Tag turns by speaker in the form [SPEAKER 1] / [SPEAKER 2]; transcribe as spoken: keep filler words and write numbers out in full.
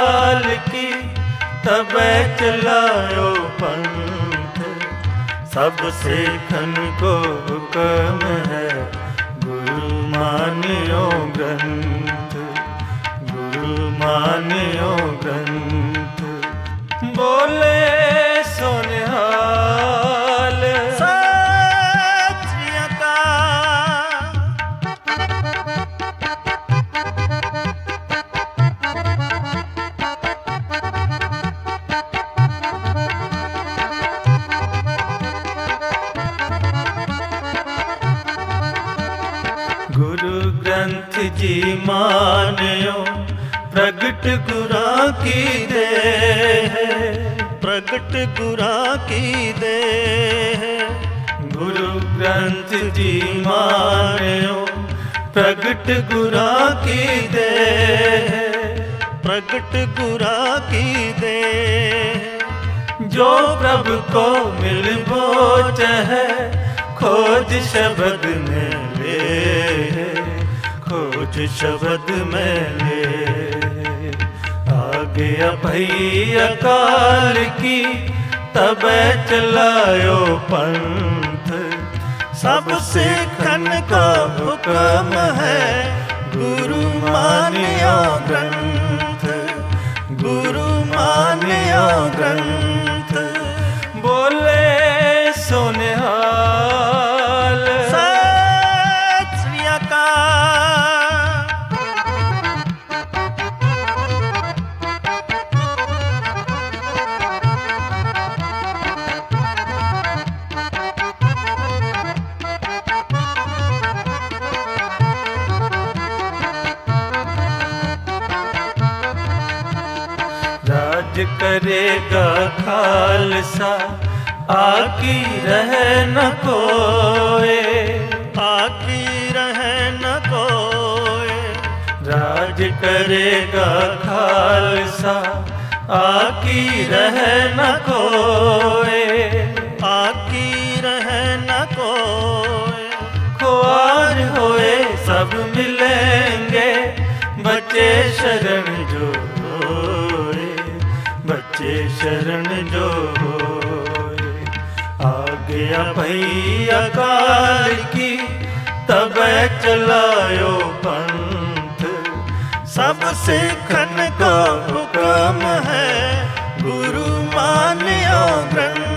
[SPEAKER 1] अकाल की तबे चलायो पंथ। सब सिखन को हुक्म है गुरु मानियो ग्रंथ, गुरु मानियो ग्रंथ। बोले सोनिहाल
[SPEAKER 2] सत श्री अकाल।
[SPEAKER 1] गुरु ग्रंथ जी मानियो प्रगट गुरा की देह,
[SPEAKER 2] प्रगट गुरा की देह।
[SPEAKER 1] गुरु ग्रंथ जी मानियो प्रगट गुरा की देह,
[SPEAKER 2] प्रगट गुरा की देह।
[SPEAKER 1] जो प्रभु को मिल बोच है खोज शब्द में ले, खोज शब्द में ले। आ गया भई अकाल की तबे चलायो पंथ।
[SPEAKER 2] सब सिखन को हुक्म है गुरु मानियो ग्रंथ, गुरु मानियो ग्रंथ।
[SPEAKER 1] बोले सोनिहाल
[SPEAKER 2] सत श्री अकाल।
[SPEAKER 1] राज करेगा खालसा आकी रह न कोय,
[SPEAKER 2] आकी रह न कोय।
[SPEAKER 1] राज करेगा खालसा आकी रह न कोय,
[SPEAKER 2] आकी रह न कोय।
[SPEAKER 1] खुआर होए सब मिलेंगे बच्चे शरण जो होए, बच्चे शरण जो होए। आ गया भई अकाल की तबे चलायो पंथ।
[SPEAKER 2] सब सिखन को हुक्म है गुरु मानियो ग्रंथ,